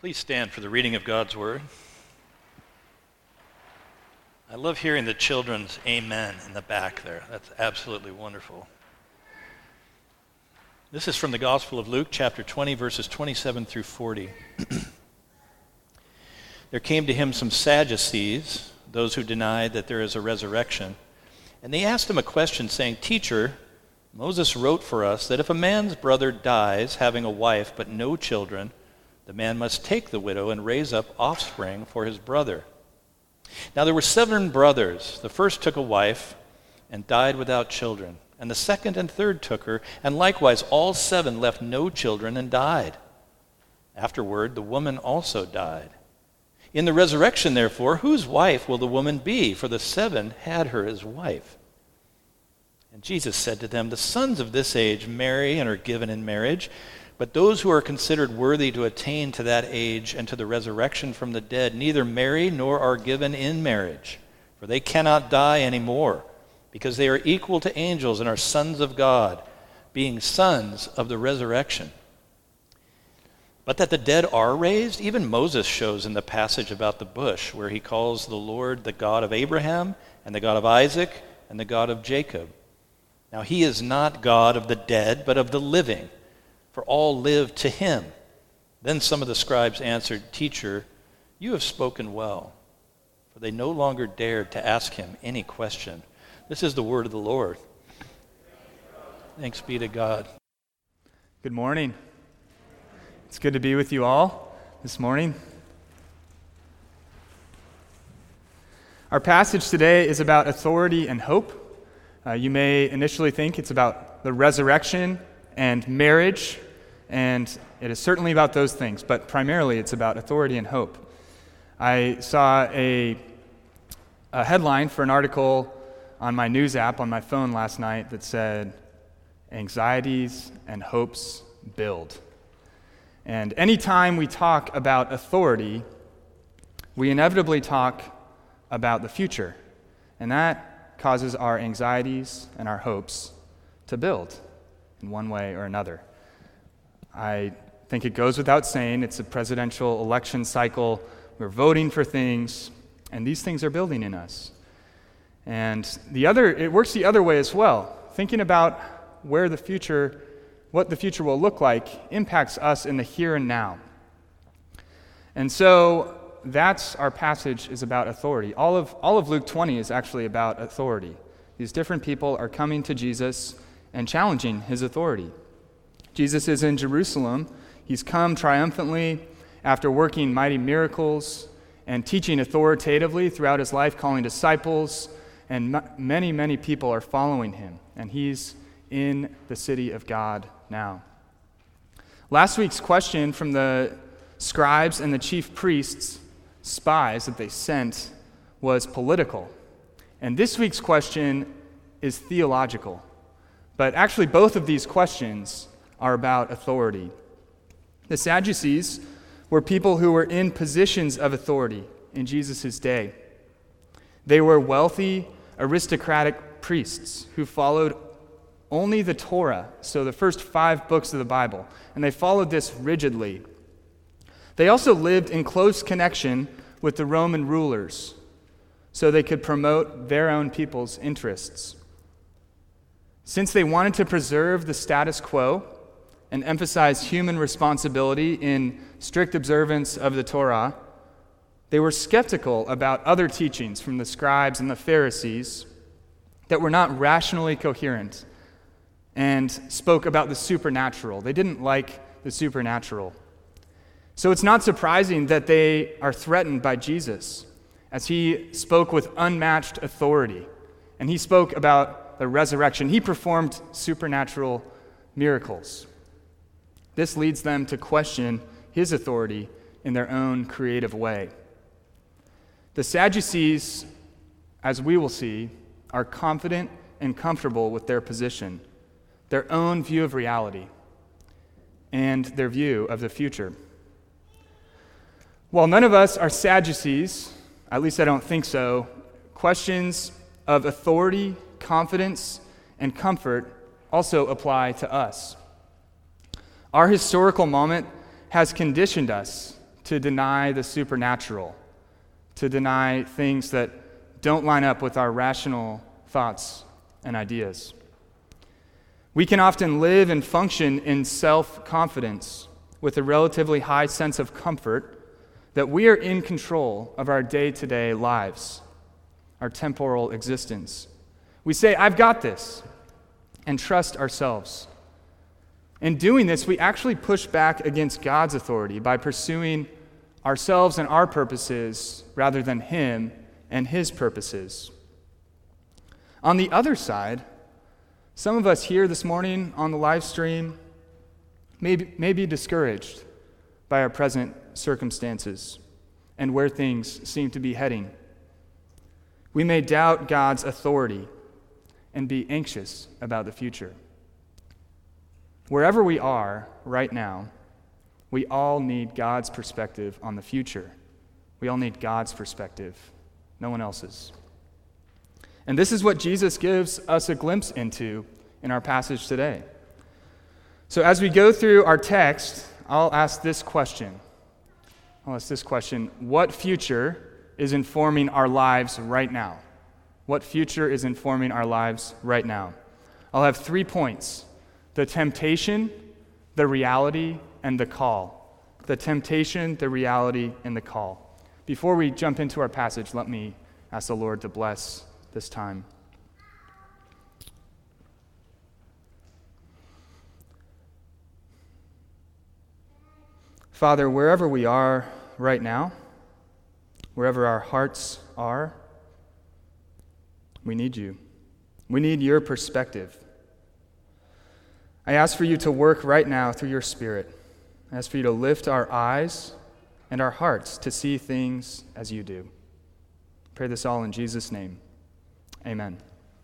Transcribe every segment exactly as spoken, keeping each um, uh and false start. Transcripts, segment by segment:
Please stand for the reading of God's Word. I love hearing the children's amen in the back there. That's absolutely wonderful. This is from the Gospel of Luke, chapter twenty, verses twenty-seven through forty. There came to him some Sadducees, those who denied that there is a resurrection, and they asked him a question, saying, "Teacher, Moses wrote for us that if a man's brother dies having a wife but no children, the man must take the widow and raise up offspring for his brother. Now there were seven brothers. The first took a wife and died without children, and the second and third took her, and likewise all seven left no children and died. Afterward, the woman also died. In the resurrection, therefore, whose wife will the woman be? For the seven had her as wife." And Jesus said to them, "The sons of this age marry and are given in marriage, but those who are considered worthy to attain to that age and to the resurrection from the dead neither marry nor are given in marriage, for they cannot die anymore, because they are equal to angels and are sons of God, being sons of the resurrection. But that the dead are raised, even Moses shows in the passage about the bush, where he calls the Lord the God of Abraham and the God of Isaac and the God of Jacob. Now he is not God of the dead, but of the living, for all live to him." Then some of the scribes answered, "Teacher, you have spoken well." For they no longer dared to ask him any question. This is the word of the Lord. Thanks be to God. Good morning. It's good to be with you all this morning. Our passage today is about authority and hope. Uh, you may initially think it's about the resurrection and marriage, and it is certainly about those things, but primarily it's about authority and hope. I saw a, a headline for an article on my news app on my phone last night that said, "Anxieties and hopes build." And anytime we talk about authority, we inevitably talk about the future, and that causes our anxieties and our hopes to build in one way or another. I think it goes without saying, it's a presidential election cycle. We're voting for things, and these things are building in us. And the other, it works the other way as well. Thinking about where the future, what the future will look like, impacts us in the here and now. And so that's our passage is about authority. All of all of Luke twenty is actually about authority. These different people are coming to Jesus and challenging his authority. Jesus is in Jerusalem. He's come triumphantly after working mighty miracles and teaching authoritatively throughout his life, calling disciples, and m- many, many people are following him. And he's in the city of God now. Last week's question from the scribes and the chief priests, spies that they sent, was political. And this week's question is theological. But actually, both of these questions are about authority. The Sadducees were people who were in positions of authority in Jesus' day. They were wealthy, aristocratic priests who followed only the Torah, so the first five books of the Bible, and they followed this rigidly. They also lived in close connection with the Roman rulers, so they could promote their own people's interests. Since they wanted to preserve the status quo and emphasize human responsibility in strict observance of the Torah, they were skeptical about other teachings from the scribes and the Pharisees that were not rationally coherent and spoke about the supernatural. They didn't like the supernatural. So it's not surprising that they are threatened by Jesus, as he spoke with unmatched authority, and he spoke about the resurrection. He performed supernatural miracles. This leads them to question his authority in their own creative way. The Sadducees, as we will see, are confident and comfortable with their position, their own view of reality, and their view of the future. While none of us are Sadducees, at least I don't think so, questions of authority, confidence, and comfort also apply to us. Our historical moment has conditioned us to deny the supernatural, to deny things that don't line up with our rational thoughts and ideas. We can often live and function in self-confidence with a relatively high sense of comfort that we are in control of our day-to-day lives, our temporal existence. We say, I've got this, and trust ourselves. In doing this, we actually push back against God's authority by pursuing ourselves and our purposes rather than Him and His purposes. On the other side, some of us here this morning on the live stream may be, may be discouraged by our present circumstances and where things seem to be heading. We may doubt God's authority and be anxious about the future. Wherever we are right now, we all need God's perspective on the future. We all need God's perspective, no one else's. And this is what Jesus gives us a glimpse into in our passage today. So as we go through our text, I'll ask this question. I'll ask this question. What future is informing our lives right now? What future is informing our lives right now? I'll have three points: the temptation, the reality, and the call. The temptation, the reality, and the call. Before we jump into our passage, let me ask the Lord to bless this time. Father, wherever we are right now, wherever our hearts are, we need you. We need your perspective. I ask for you to work right now through your Spirit. I ask for you to lift our eyes and our hearts to see things as you do. Pray this all in Jesus' name. Amen.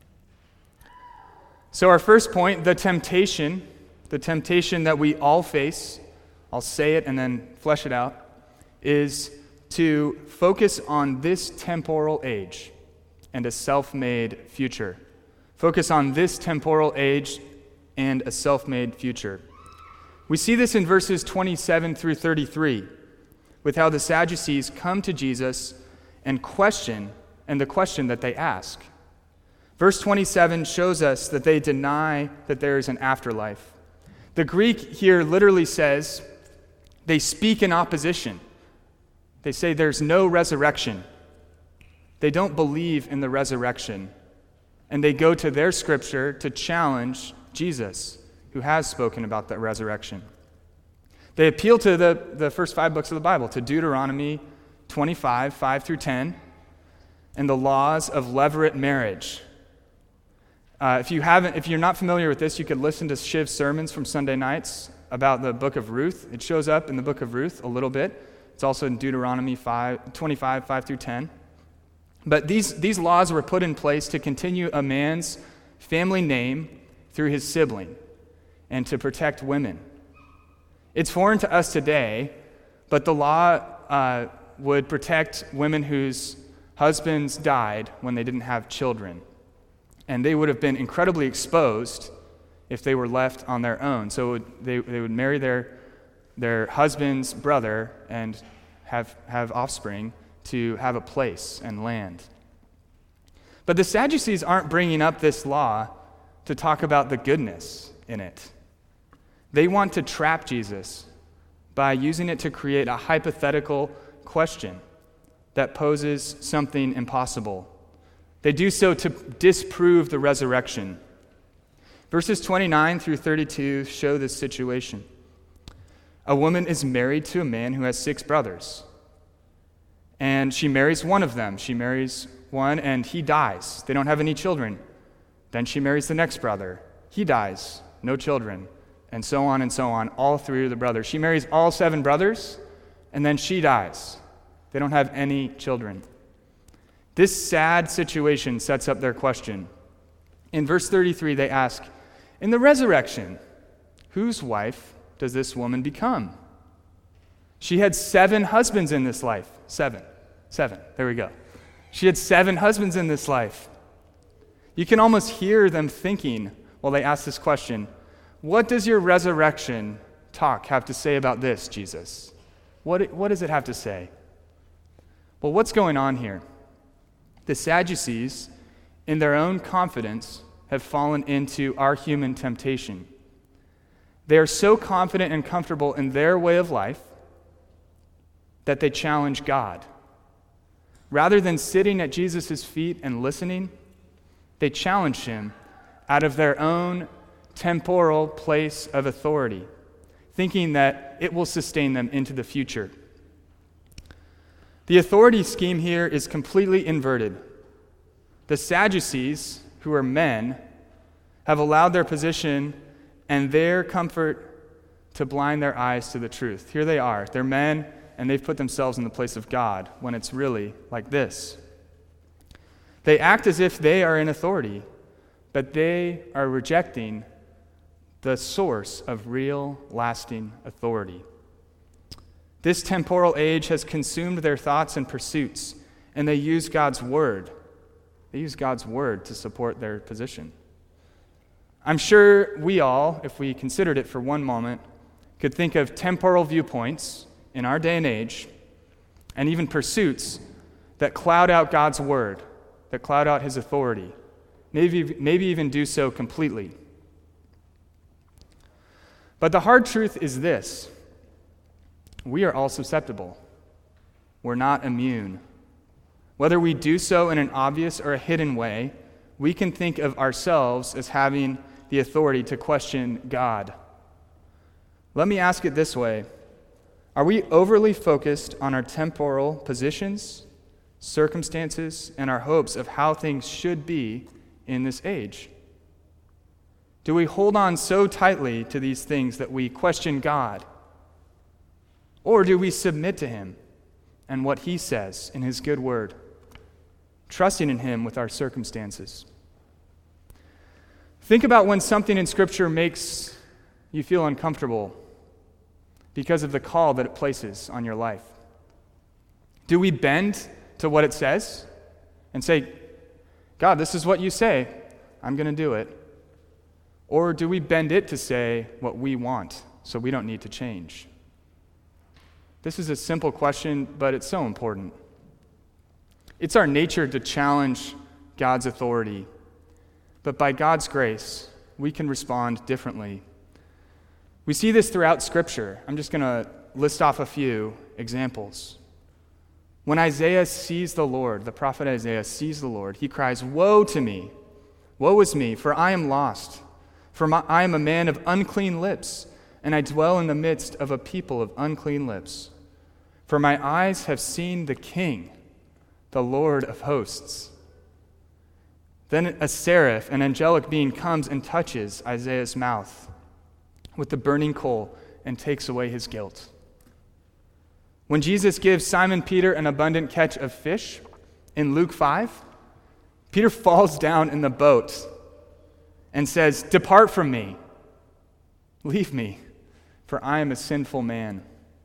So our first point, the temptation, the temptation that we all face, I'll say it and then flesh it out, is to focus on this temporal age and a self-made future. Focus on this temporal age and a self-made future. We see this in verses twenty-seven through thirty-three, with how the Sadducees come to Jesus and question, and the question that they ask. Verse twenty-seven shows us that they deny that there is an afterlife. The Greek here literally says they speak in opposition. They say there's no resurrection. They don't believe in the resurrection. And they go to their scripture to challenge Jesus, who has spoken about the resurrection. They appeal to the, the first five books of the Bible, to Deuteronomy twenty-five, five through ten, and the laws of levirate marriage. Uh, if you haven't, if you're not familiar with this, you could listen to Shiv's sermons from Sunday nights about the book of Ruth. It shows up in the book of Ruth a little bit. It's also in Deuteronomy five, twenty-five, five through ten. But these, these laws were put in place to continue a man's family name through his sibling and to protect women. It's foreign to us today, but the law uh, would protect women whose husbands died when they didn't have children. And they would have been incredibly exposed if they were left on their own. So it would, they, they would marry their, their husband's brother and have, have offspring to have a place and land. But the Sadducees aren't bringing up this law to talk about the goodness in it. They want to trap Jesus by using it to create a hypothetical question that poses something impossible. They do so to disprove the resurrection. Verses twenty-nine through thirty-two show this situation. A woman is married to a man who has six brothers. And she marries one of them. She marries one and he dies. They don't have any children. Then she marries the next brother. He dies. No children. And so on and so on, all through the brothers. She marries all seven brothers, and then she dies. They don't have any children. This sad situation sets up their question. In verse thirty-three, they ask, in the resurrection, whose wife does this woman become? She had seven husbands in this life. Seven. Seven. There we go. She had seven husbands in this life. You can almost hear them thinking while they ask this question, what does your resurrection talk have to say about this, Jesus? What, what does it have to say? Well, what's going on here? The Sadducees, in their own confidence, have fallen into our human temptation. They are so confident and comfortable in their way of life that they challenge God. Rather than sitting at Jesus' feet and listening, they challenge him out of their own temporal place of authority, thinking that it will sustain them into the future. The authority scheme here is completely inverted. The Sadducees, who are men, have allowed their position and their comfort to blind their eyes to the truth. Here they are. They're men, and they've put themselves in the place of God when it's really like this. They act as if they are in authority, but they are rejecting the source of real, lasting authority. This temporal age has consumed their thoughts and pursuits, and they use God's word. They use God's word to support their position. I'm sure we all, if we considered it for one moment, could think of temporal viewpoints in our day and age, and even pursuits that cloud out God's word, that cloud out his authority, maybe, maybe even do so completely. But the hard truth is this: we are all susceptible. We're not immune. Whether we do so in an obvious or a hidden way, we can think of ourselves as having the authority to question God. Let me ask it this way: are we overly focused on our temporal positions, circumstances, and our hopes of how things should be in this age? Do we hold on so tightly to these things that we question God? Or do we submit to him and what he says in his good word, trusting in him with our circumstances? Think about when something in Scripture makes you feel uncomfortable because of the call that it places on your life. Do we bend to what it says and say, God, this is what you say, I'm going to do it? Or do we bend it to say what we want so we don't need to change? This is a simple question, but it's so important. It's our nature to challenge God's authority, but by God's grace, we can respond differently. We see this throughout Scripture. I'm just going to list off a few examples. When Isaiah sees the Lord, the prophet Isaiah sees the Lord, he cries, "Woe to me! Woe is me, for I am lost. For my, I am a man of unclean lips, and I dwell in the midst of a people of unclean lips. For my eyes have seen the King, the Lord of hosts." Then a seraph, an angelic being, comes and touches Isaiah's mouth with the burning coal and takes away his guilt. When Jesus gives Simon Peter an abundant catch of fish in Luke five, Peter falls down in the boat and says, "Depart from me, leave me, for I am a sinful man,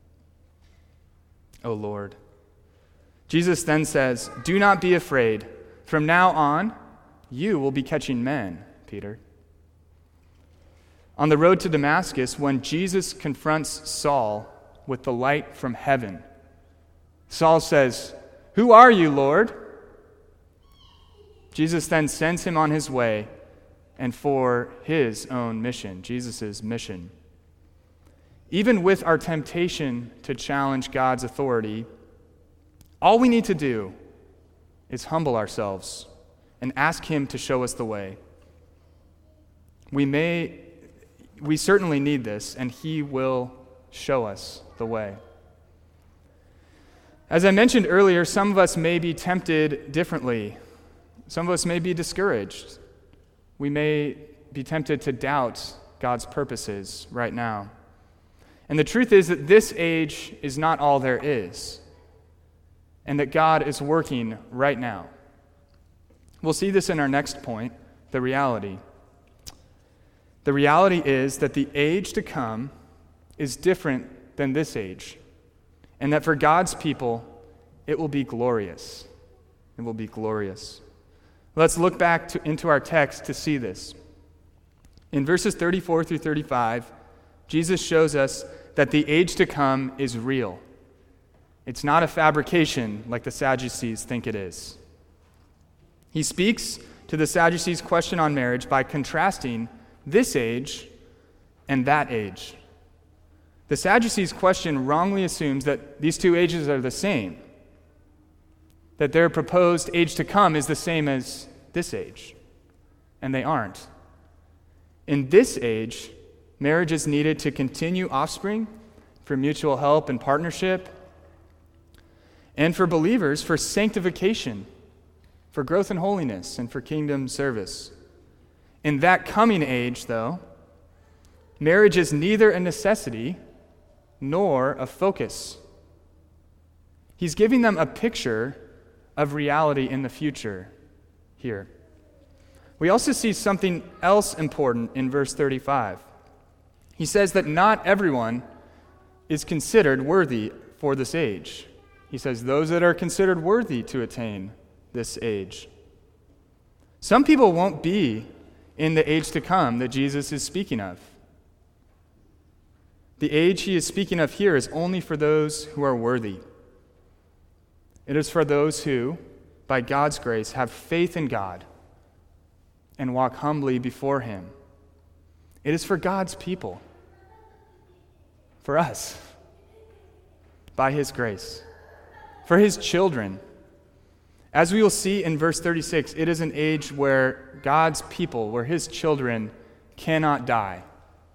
O Lord." Jesus then says, "Do not be afraid. From now on, you will be catching men, Peter." On the road to Damascus, when Jesus confronts Saul with the light from heaven, Saul says, "Who are you, Lord?" Jesus then sends him on his way and for his own mission, Jesus' mission. Even with our temptation to challenge God's authority, all we need to do is humble ourselves and ask him to show us the way. We may, we certainly need this, and he will show us the way. As I mentioned earlier, some of us may be tempted differently. Some of us may be discouraged. We may be tempted to doubt God's purposes right now. And the truth is that this age is not all there is, and that God is working right now. We'll see this in our next point, the reality. The reality is that the age to come is different than this age, and that for God's people, it will be glorious. It will be glorious. Let's look back to, into our text to see this. In verses thirty-four through thirty-five, Jesus shows us that the age to come is real. It's not a fabrication like the Sadducees think it is. He speaks to the Sadducees' question on marriage by contrasting this age and that age. The Sadducees' question wrongly assumes that these two ages are the same, that their proposed age to come is the same as this age, and they aren't. In this age, marriage is needed to continue offspring, for mutual help and partnership, and for believers, for sanctification, for growth in holiness, and for kingdom service. In that coming age, though, marriage is neither a necessity nor a focus. He's giving them a picture of reality in the future here. We also see something else important in verse thirty-five. He says that not everyone is considered worthy for this age. He says those that are considered worthy to attain this age. Some people won't be in the age to come that Jesus is speaking of. The age he is speaking of here is only for those who are worthy. It is for those who, by God's grace, have faith in God and walk humbly before him. It is for God's people, for us, by his grace, for his children. As we will see in verse thirty-six, it is an age where God's people, where his children, cannot die.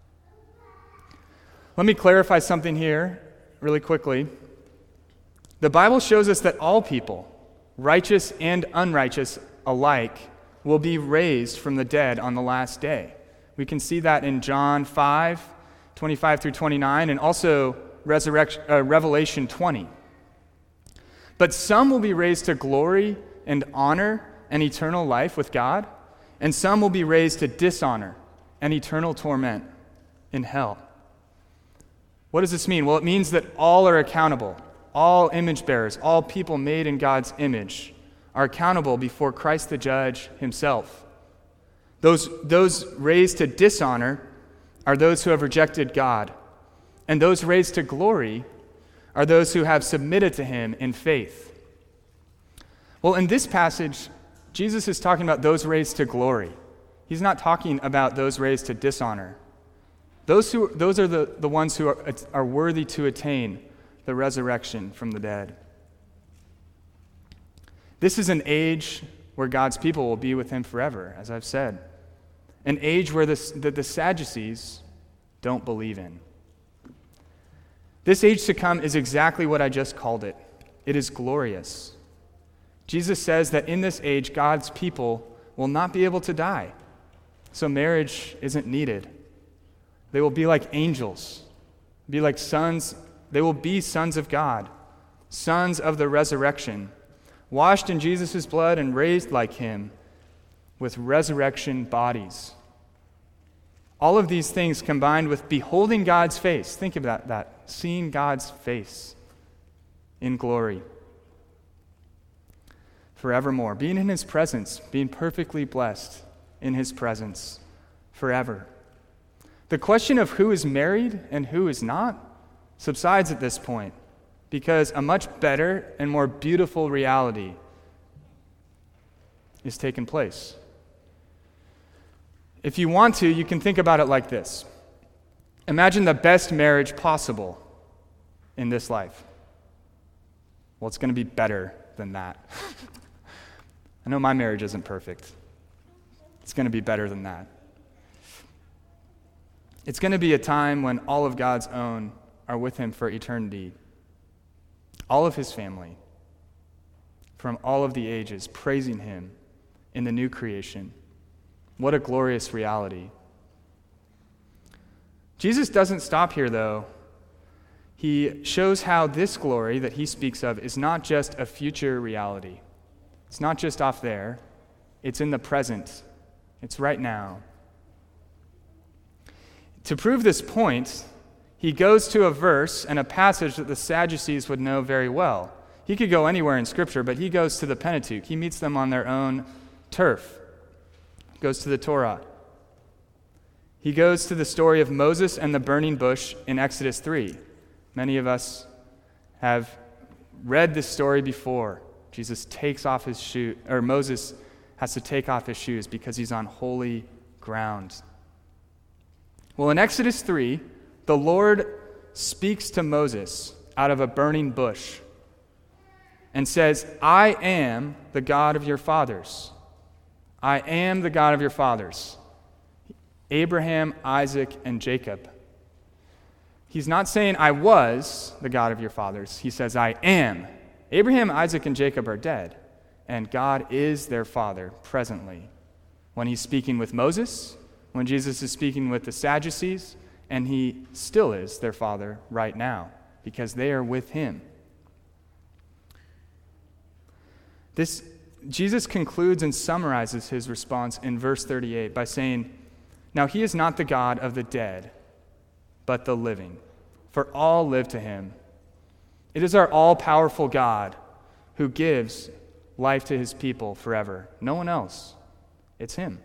Let me clarify something here really quickly. The Bible shows us that all people, righteous and unrighteous alike, will be raised from the dead on the last day. We can see that in John five, twenty-five through twenty-nine, and also Resurrection, uh, Revelation twenty. But some will be raised to glory and honor and eternal life with God, and some will be raised to dishonor and eternal torment in hell. What does this mean? Well, it means that all are accountable. All image bearers, all people made in God's image, are accountable before Christ the Judge himself. Those, those raised to dishonor are those who have rejected God, and those raised to glory are those who have submitted to him in faith. Well, in this passage, Jesus is talking about those raised to glory. He's not talking about those raised to dishonor. Those, who, those are the, the ones who are, are worthy to attain the resurrection from the dead. This is an age where God's people will be with him forever, as I've said. An age where the, the, the Sadducees don't believe in. This age to come is exactly what I just called it. It is glorious. Jesus says that in this age, God's people will not be able to die. So marriage isn't needed. They will be like angels, be like sons. They will be sons of God, sons of the resurrection, washed in Jesus' blood and raised like him with resurrection bodies. All of these things combined with beholding God's face. Think about that, seeing God's face in glory forevermore, being in his presence, being perfectly blessed in his presence forever. The question of who is married and who is not subsides at this point, because a much better and more beautiful reality is taking place. If you want to, you can think about it like this. Imagine the best marriage possible in this life. Well, it's going to be better than that. I know my marriage isn't perfect. It's going to be better than that. It's going to be a time when all of God's own are with him for eternity. All of his family, from all of the ages, praising him in the new creation. What a glorious reality. Jesus doesn't stop here, though. He shows how this glory that he speaks of is not just a future reality. It's not just off there. It's in the present. It's right now. To prove this point, he goes to a verse and a passage that the Sadducees would know very well. He could go anywhere in Scripture, but he goes to the Pentateuch. He meets them on their own turf. He goes to the Torah. He goes to the story of Moses and the burning bush in Exodus three. Many of us have read this story before. Jesus takes off his shoe, or Moses has to take off his shoes because he's on holy ground. Well, in Exodus three, the Lord speaks to Moses out of a burning bush and says, I am the God of your fathers. I am the God of your fathers. Abraham, Isaac, and Jacob. He's not saying, I was the God of your fathers. He says, I am. Abraham, Isaac, and Jacob are dead, and God is their father presently. When he's speaking with Moses, when Jesus is speaking with the Sadducees, and he still is their father right now, because they are with him. This, Jesus concludes and summarizes his response in verse thirty-eight by saying, Now he is not the God of the dead, but the living, for all live to him. It is our all-powerful God who gives life to his people forever. No one else. It's him.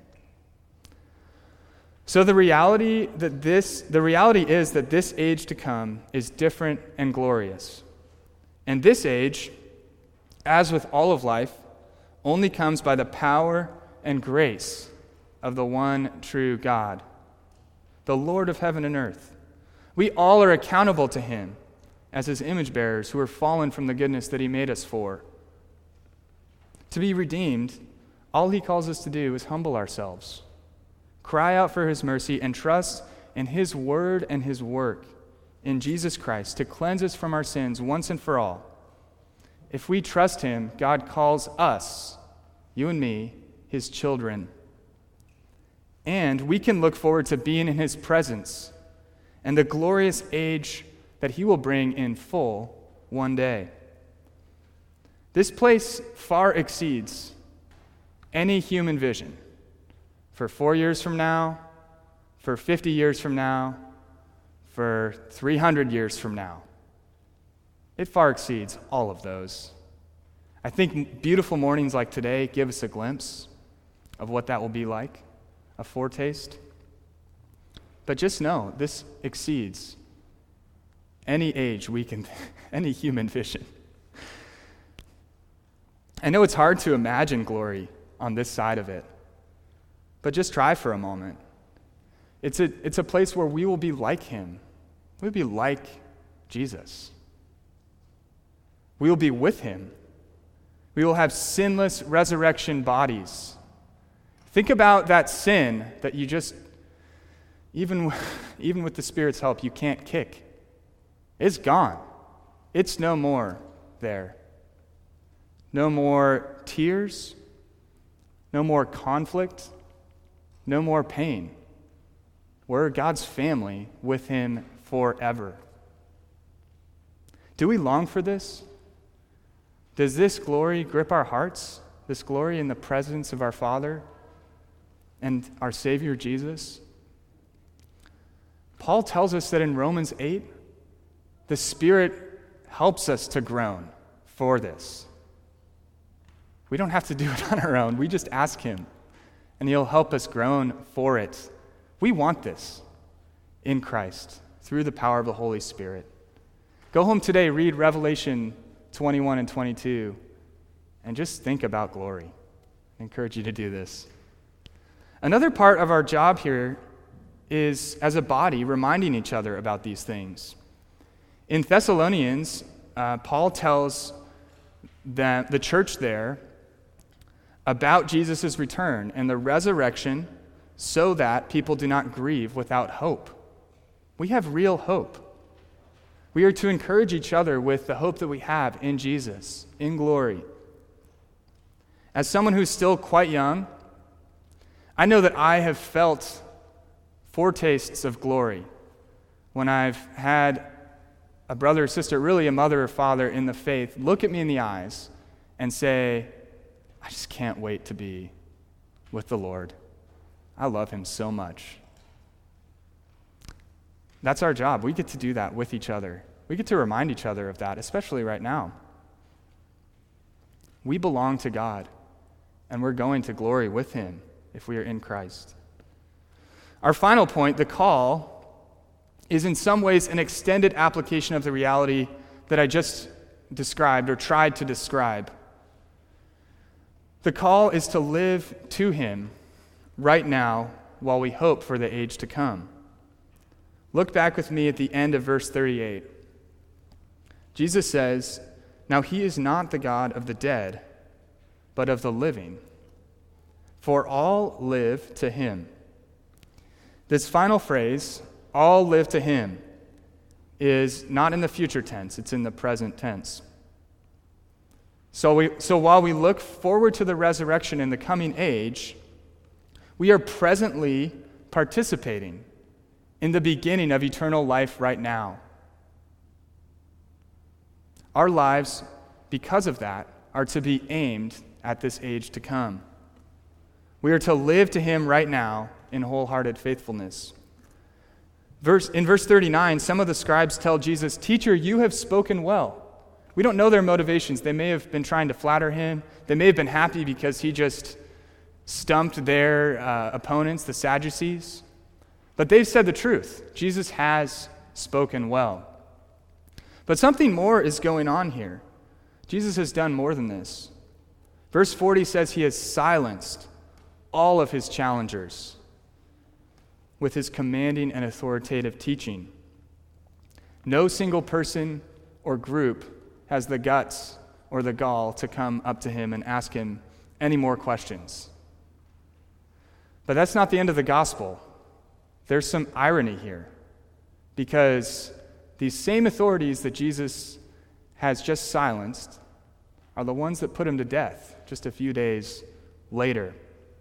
So the reality that this the reality is that this age to come is different and glorious. And this age, as with all of life, only comes by the power and grace of the one true God, the Lord of heaven and earth. We all are accountable to him as his image bearers who are fallen from the goodness that he made us for. To be redeemed, all he calls us to do is humble ourselves, cry out for his mercy, and trust in his word and his work in Jesus Christ to cleanse us from our sins once and for all. If we trust him, God calls us, you and me, his children. And we can look forward to being in his presence and the glorious age that he will bring in full one day. This place far exceeds any human vision for four years from now, for fifty years from now, for three hundred years from now. It far exceeds all of those. I think beautiful mornings like today give us a glimpse of what that will be like, a foretaste. But just know, this exceeds any age we can, any human vision. I know it's hard to imagine glory on this side of it, but just try for a moment. It's a, it's a place where we will be like him. We'll be like Jesus. We will be with him. We will have sinless resurrection bodies. Think about that sin that you just, even, even with the Spirit's help, you can't kick. It's gone. It's no more there. No more tears. No more conflict. No more pain. We're God's family with him forever. Do we long for this? Does this glory grip our hearts? This glory in the presence of our Father and our Savior Jesus? Paul tells us that in Romans eight, the Spirit helps us to groan for this. We don't have to do it on our own. We just ask him, and he'll help us groan for it. We want this in Christ through the power of the Holy Spirit. Go home today, read Revelation twenty-one and twenty-two, and just think about glory. I encourage you to do this. Another part of our job here is, as a body, reminding each other about these things. In Thessalonians, uh, Paul tells the, the church there about Jesus' return and the resurrection so that people do not grieve without hope. We have real hope. We are to encourage each other with the hope that we have in Jesus, in glory. As someone who's still quite young, I know that I have felt foretastes of glory when I've had a brother or sister, really a mother or father in the faith, look at me in the eyes and say, I just can't wait to be with the Lord. I love him so much. That's our job. We get to do that with each other. We get to remind each other of that, especially right now. We belong to God, and we're going to glory with him if we are in Christ. Our final point, the call, is in some ways an extended application of the reality that I just described or tried to describe. The call is to live to him right now while we hope for the age to come. Look back with me at the end of verse thirty-eight. Jesus says, "Now he is not the God of the dead, but of the living. For all live to him." This final phrase, "all live to him," is not in the future tense, it's in the present tense. So, we, so while we look forward to the resurrection in the coming age, we are presently participating in the beginning of eternal life right now. Our lives, because of that, are to be aimed at this age to come. We are to live to him right now in wholehearted faithfulness. Verse, in verse thirty-nine, some of the scribes tell Jesus, "Teacher, you have spoken well." We don't know their motivations. They may have been trying to flatter him. They may have been happy because he just stumped their uh, opponents, the Sadducees. But they've said the truth. Jesus has spoken well. But something more is going on here. Jesus has done more than this. Verse forty says he has silenced all of his challengers with his commanding and authoritative teaching. No single person or group has the guts or the gall to come up to him and ask him any more questions. But that's not the end of the gospel. There's some irony here, because these same authorities that Jesus has just silenced are the ones that put him to death just a few days later.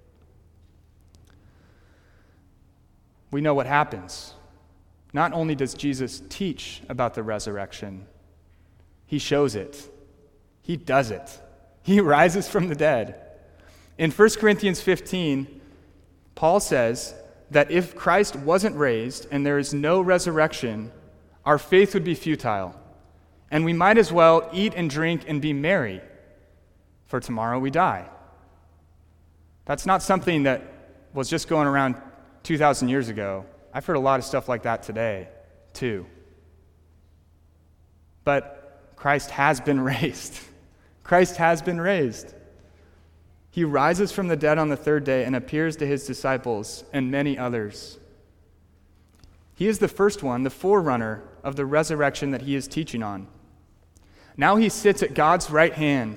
We know what happens. Not only does Jesus teach about the resurrection, he shows it. He does it. He rises from the dead. In First Corinthians fifteen, Paul says that if Christ wasn't raised and there is no resurrection, our faith would be futile, and we might as well eat and drink and be merry, for tomorrow we die. That's not something that was just going around two thousand years ago. I've heard a lot of stuff like that today, too. But Christ has been raised. Christ has been raised. He rises from the dead on the third day and appears to his disciples and many others. He is the first one, the forerunner of the resurrection that he is teaching on. Now he sits at God's right hand.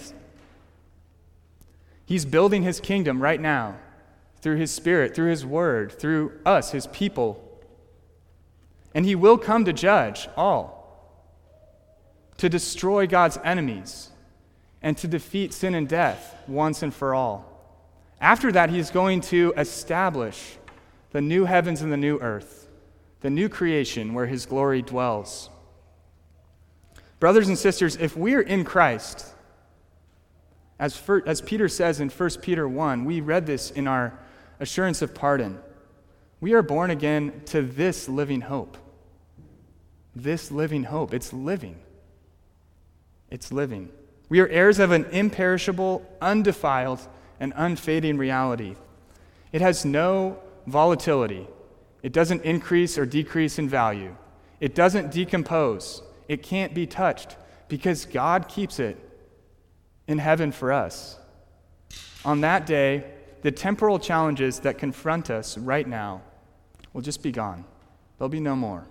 He's building his kingdom right now through his Spirit, through his word, through us, his people. And he will come to judge all, to destroy God's enemies, and to defeat sin and death once and for all. After that, he's going to establish the new heavens and the new earth, the new creation where his glory dwells. Brothers and sisters, if we're in Christ, as, for, as Peter says in First Peter one, we read this in our assurance of pardon. We are born again to this living hope. This living hope. It's living. It's living. We are heirs of an imperishable, undefiled, and unfading reality. It has no volatility. It doesn't increase or decrease in value. It doesn't decompose. It can't be touched because God keeps it in heaven for us. On that day, the temporal challenges that confront us right now will just be gone. There'll be no more.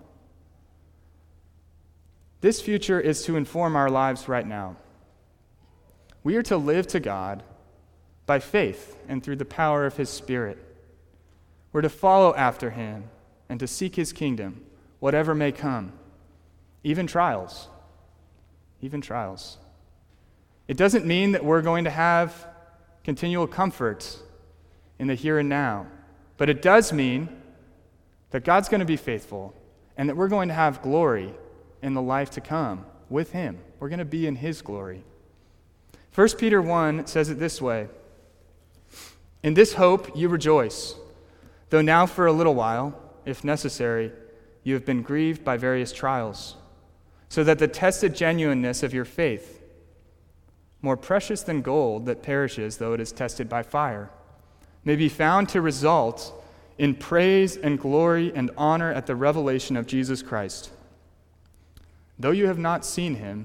This future is to inform our lives right now. We are to live to God by faith and through the power of his Spirit. We're to follow after him and to seek his kingdom, whatever may come, even trials, even trials. It doesn't mean that we're going to have continual comfort in the here and now, but it does mean that God's going to be faithful and that we're going to have glory in the life to come with him. We're going to be in his glory. First Peter one says it this way: "In this hope you rejoice, though now for a little while, if necessary, you have been grieved by various trials, so that the tested genuineness of your faith, more precious than gold that perishes though it is tested by fire, may be found to result in praise and glory and honor at the revelation of Jesus Christ. Though you have not seen him,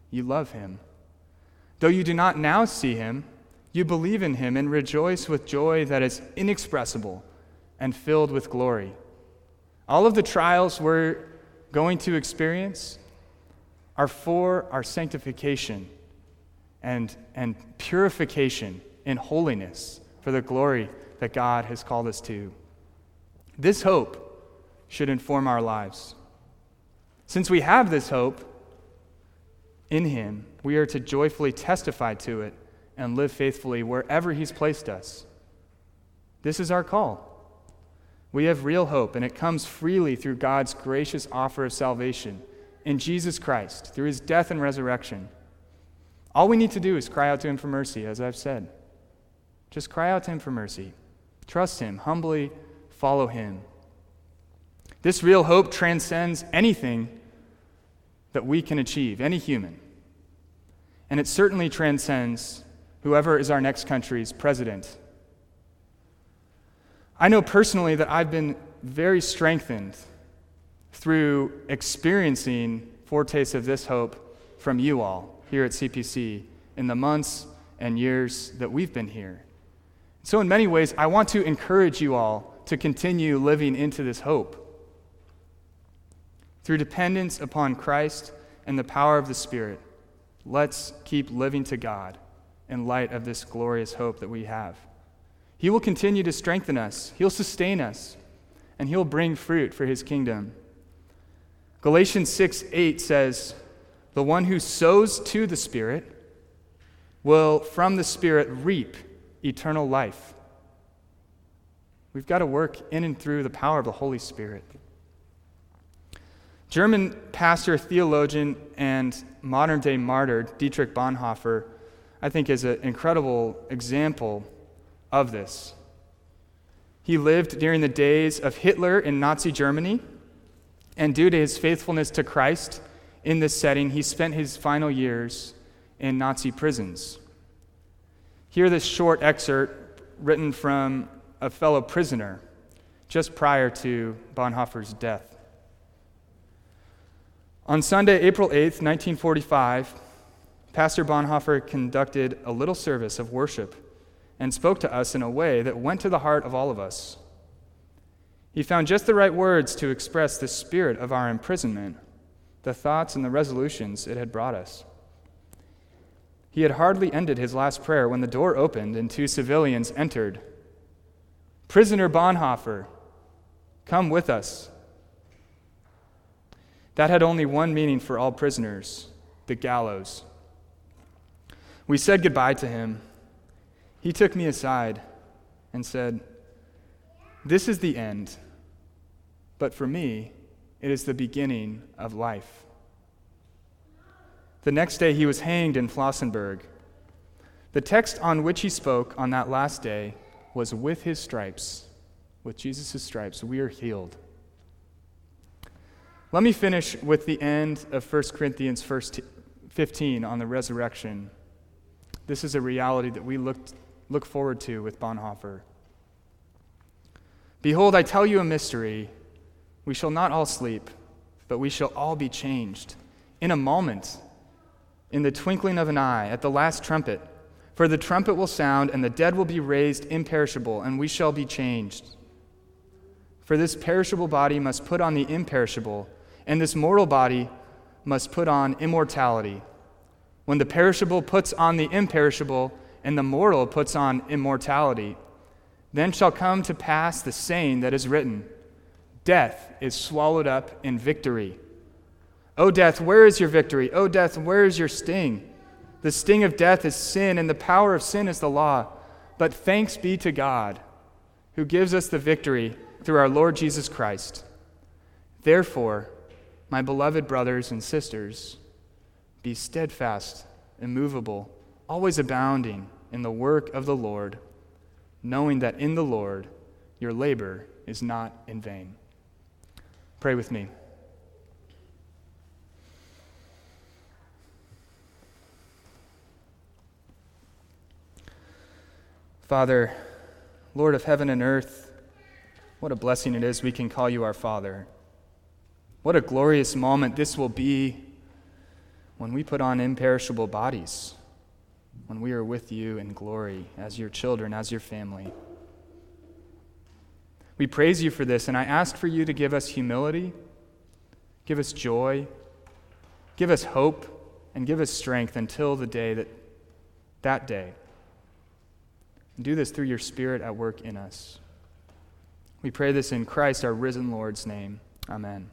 you love him. Though you do not now see him, you believe in him and rejoice with joy that is inexpressible and filled with glory. All of the trials we're going to experience are for our sanctification and, and purification in holiness for the glory that God has called us to. This hope should inform our lives. Since we have this hope in him, we are to joyfully testify to it and live faithfully wherever he's placed us. This is our call. We have real hope, and it comes freely through God's gracious offer of salvation in Jesus Christ, through his death and resurrection. All we need to do is cry out to him for mercy, as I've said. Just cry out to him for mercy. Trust him, humbly follow him. This real hope transcends anything that we can achieve, any human. And it certainly transcends whoever is our next country's president. I know personally that I've been very strengthened through experiencing foretastes of this hope from you all here at C P C in the months and years that we've been here. So in many ways, I want to encourage you all to continue living into this hope. Through dependence upon Christ and the power of the Spirit, let's keep living to God in light of this glorious hope that we have. He will continue to strengthen us, he'll sustain us, and he'll bring fruit for his kingdom. Galatians six eight says, "The one who sows to the Spirit will from the Spirit reap eternal life." We've got to work in and through the power of the Holy Spirit. German pastor, theologian, and modern-day martyr Dietrich Bonhoeffer, I think, is an incredible example of this. He lived during the days of Hitler in Nazi Germany, and due to his faithfulness to Christ in this setting, he spent his final years in Nazi prisons. Hear this short excerpt written from a fellow prisoner just prior to Bonhoeffer's death. On Sunday, April eighth, nineteen forty-five, Pastor Bonhoeffer conducted a little service of worship and spoke to us in a way that went to the heart of all of us. He found just the right words to express the spirit of our imprisonment, the thoughts and the resolutions it had brought us. He had hardly ended his last prayer when the door opened and two civilians entered. "Prisoner Bonhoeffer, come with us." That had only one meaning for all prisoners: the gallows. We said goodbye to him. He took me aside and said, "This is the end, but for me, it is the beginning of life." The next day, he was hanged in Flossenburg. The text on which he spoke on that last day was, "With his stripes, with Jesus' stripes, we are healed." Let me finish with the end of First Corinthians fifteen on the resurrection. This is a reality that we look, look forward to with Bonhoeffer. "Behold, I tell you a mystery. We shall not all sleep, but we shall all be changed. In a moment, in the twinkling of an eye, at the last trumpet. For the trumpet will sound, and the dead will be raised imperishable, and we shall be changed. For this perishable body must put on the imperishable, and this mortal body must put on immortality. When the perishable puts on the imperishable, and the mortal puts on immortality, then shall come to pass the saying that is written, Death is swallowed up in victory. O death, where is your victory? O death, where is your sting? The sting of death is sin, and the power of sin is the law. But thanks be to God, who gives us the victory through our Lord Jesus Christ. Therefore, my beloved brothers and sisters, be steadfast, immovable, always abounding in the work of the Lord, knowing that in the Lord your labor is not in vain." Pray with me. Father, Lord of heaven and earth, what a blessing it is we can call you our Father. What a glorious moment this will be when we put on imperishable bodies, when we are with you in glory as your children, as your family. We praise you for this, and I ask for you to give us humility, give us joy, give us hope, and give us strength until the day that, that day. And do this through your Spirit at work in us. We pray this in Christ, our risen Lord's name. Amen.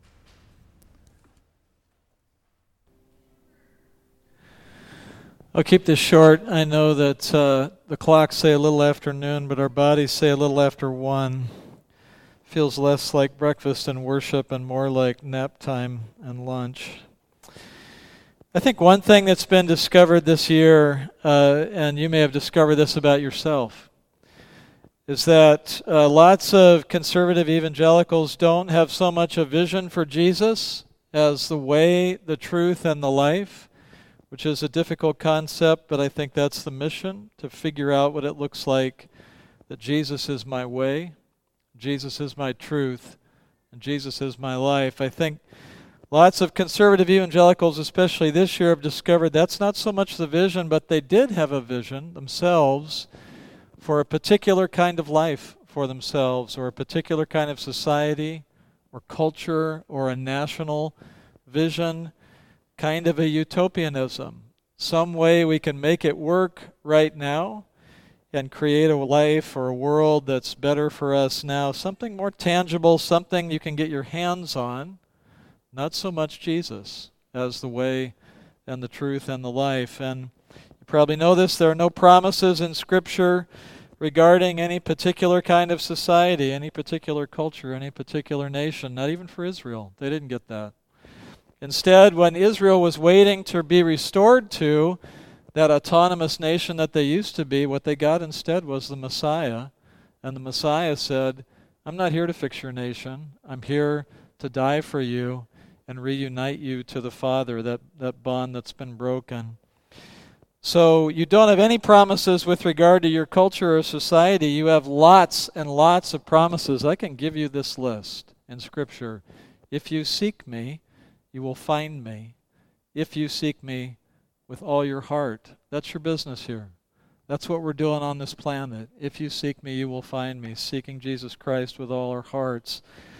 I'll keep this short. I know that uh, the clocks say a little after noon, but our bodies say a little after one. Feels less like breakfast and worship and more like nap time and lunch. I think one thing that's been discovered this year, uh, and you may have discovered this about yourself, is that uh, lots of conservative evangelicals don't have so much a vision for Jesus as the way, the truth, and the life, which is a difficult concept, but I think that's the mission, to figure out what it looks like that Jesus is my way, Jesus is my truth, and Jesus is my life. I think lots of conservative evangelicals, especially this year, have discovered that's not so much the vision, but they did have a vision themselves for a particular kind of life for themselves, or a particular kind of society, or culture, or a national vision, kind of a utopianism. Some way we can make it work right now and create a life or a world that's better for us now. Something more tangible, something you can get your hands on. Not so much Jesus as the way and the truth and the life. And you probably know this, there are no promises in Scripture regarding any particular kind of society, any particular culture, any particular nation, not even for Israel. They didn't get that. Instead, when Israel was waiting to be restored to that autonomous nation that they used to be, what they got instead was the Messiah. And the Messiah said, I'm not here to fix your nation. I'm here to die for you and reunite you to the Father, that, that bond that's been broken. So you don't have any promises with regard to your culture or society. You have lots and lots of promises. I can give you this list in Scripture. If you seek me, you will find me. If you seek me with all your heart. That's your business here. That's what we're doing on this planet. If you seek me, you will find me. Seeking Jesus Christ with all our hearts.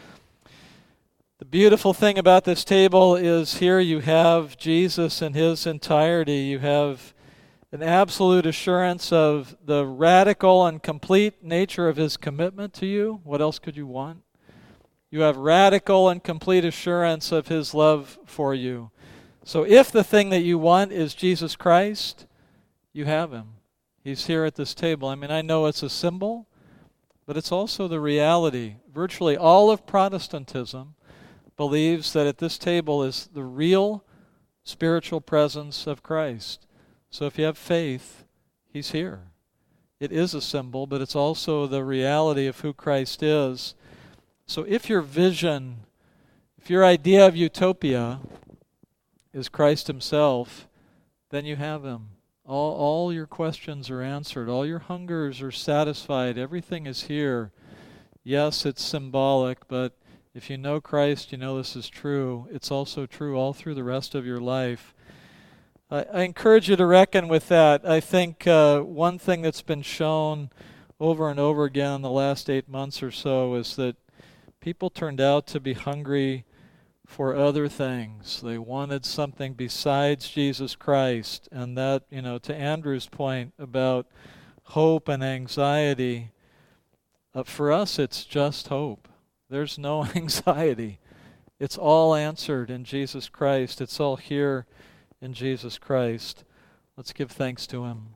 The beautiful thing about this table is here you have Jesus in his entirety. You have an absolute assurance of the radical and complete nature of his commitment to you. What else could you want? You have radical and complete assurance of his love for you. So if the thing that you want is Jesus Christ, you have him. He's here at this table. I mean, I know it's a symbol, but it's also the reality. Virtually all of Protestantism believes that at this table is the real spiritual presence of Christ. So if you have faith, he's here. It is a symbol, but it's also the reality of who Christ is. So if your vision, if your idea of utopia is Christ himself, then you have him. All, all your questions are answered. All your hungers are satisfied. Everything is here. Yes, it's symbolic, but if you know Christ, you know this is true. It's also true all through the rest of your life. I, I encourage you to reckon with that. I think uh, one thing that's been shown over and over again in the last eight months or so is that people turned out to be hungry for other things. They wanted something besides Jesus Christ. And that, you know, to Andrew's point about hope and anxiety, uh, for us it's just hope. There's no anxiety. It's all answered in Jesus Christ. It's all here in Jesus Christ. Let's give thanks to him.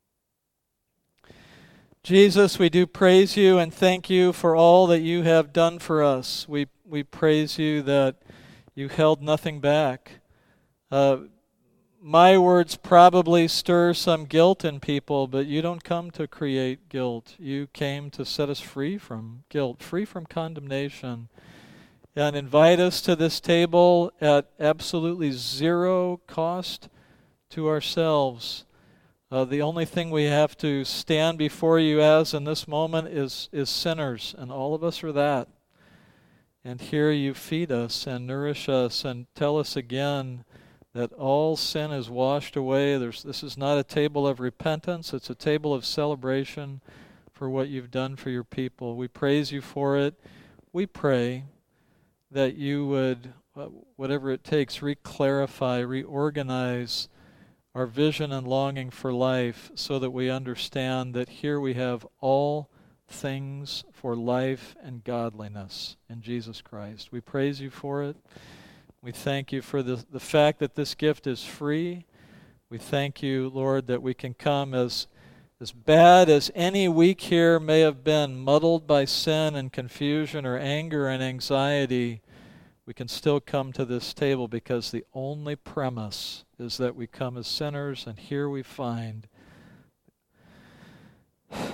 Jesus, we do praise you and thank you for all that you have done for us. We we praise you that you held nothing back. Uh, my words probably stir some guilt in people, but you don't come to create guilt. You came to set us free from guilt, free from condemnation, and invite us to this table at absolutely zero cost to ourselves. Uh, the only thing we have to stand before you as in this moment is, is sinners, and all of us are that. And here you feed us and nourish us and tell us again that all sin is washed away. There's, this is not a table of repentance. It's a table of celebration for what you've done for your people. We praise you for it. We pray that you would, uh, whatever it takes, re-clarify, reorganize our vision and longing for life so that we understand that here we have all things for life and godliness in Jesus Christ. We praise you for it. We thank you for the, the fact that this gift is free. We thank you, Lord, that we can come as, as bad as any week here may have been, muddled by sin and confusion or anger and anxiety. We can still come to this table because the only premise is that we come as sinners, and here we find the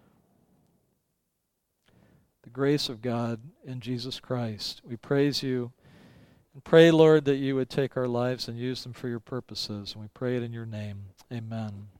grace of God in Jesus Christ. We praise you and pray, Lord, that you would take our lives and use them for your purposes. And we pray it in your name. Amen.